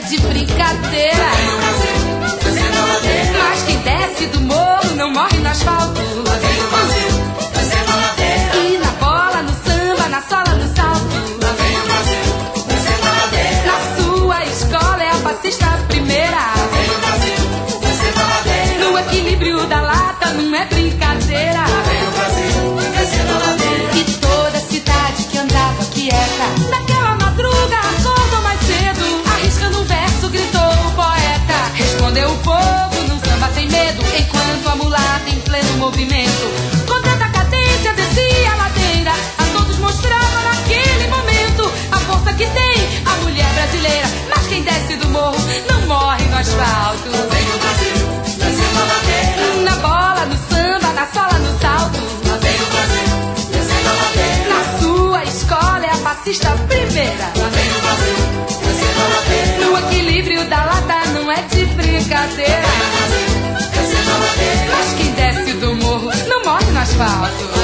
de brincadeira. Vem o Brasil, descendo a ladeira. Mas quem desce do morro não morre no asfalto. Lá vem o Brasil, descendo a ladeira. E na bola, no samba, na sola, no salto. Lá vem o Brasil, descendo a ladeira. Na sua escola é a passista primeira. Lá vem o Brasil, descendo a ladeira. No equilíbrio da lata não é brincadeira. Lá vem o Brasil, descendo a ladeira. E toda cidade que andava quieta, naquela madruga acordou mais cedo. Arriscando um verso gritou o poeta. Respondeu o povo num samba sem medo, enquanto a mulata em pleno movimento, com tanta cadência descia a ladeira, a todos mostrava naquele momento a força que tem a mulher brasileira. Mas quem desce do morro não morre no asfalto. Vem o Brasil, descendo a ladeira. Na bola, no samba, na sola, no salto. Lá vem o Brasil, descendo a ladeira. Na sua escola é a passista primeira. Lá vem o Brasil, descendo a ladeira. No equilíbrio da lata não é de brincadeira. Vem o Brasil, descendo a ladeira. Mas quem desce do morro não morre no asfalto.